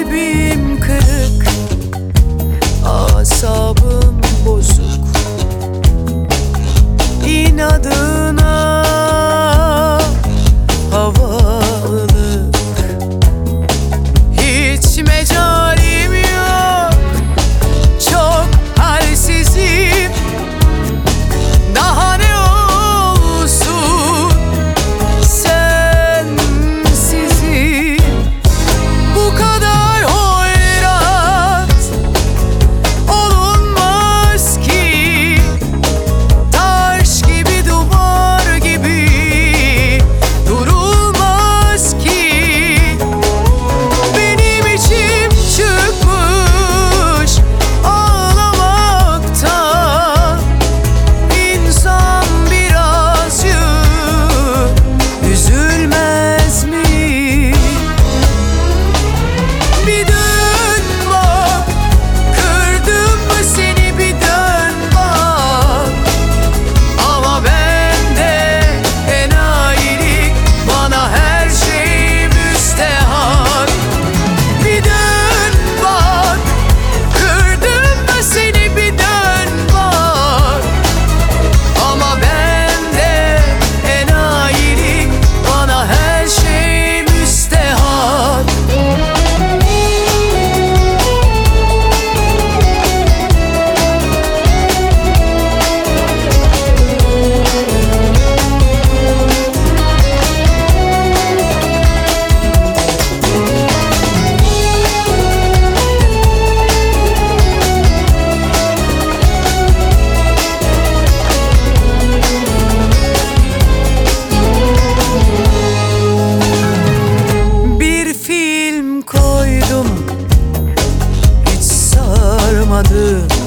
kalbim kırık, asabım bozuk. İnadına havalık, hiç mecalim yok, çok halsizim. Daha ne olsun sensizim. Bu kadar hoyrat olunmaz ki, taş gibi duvar gibi durulmaz ki. Benim içim çıkmış ağlamaktan. İnsan birazcık üzülmez mi? Bir dön bak, kırdım mı seni, bir dön bak. Ama bende enayilik, bana her şey müstehak. Bir dön bak, kırdım mı seni, bir dön bak. Ama bende enayilik, bana her şey müstehak. Bir film koydum, hiç sarmadı.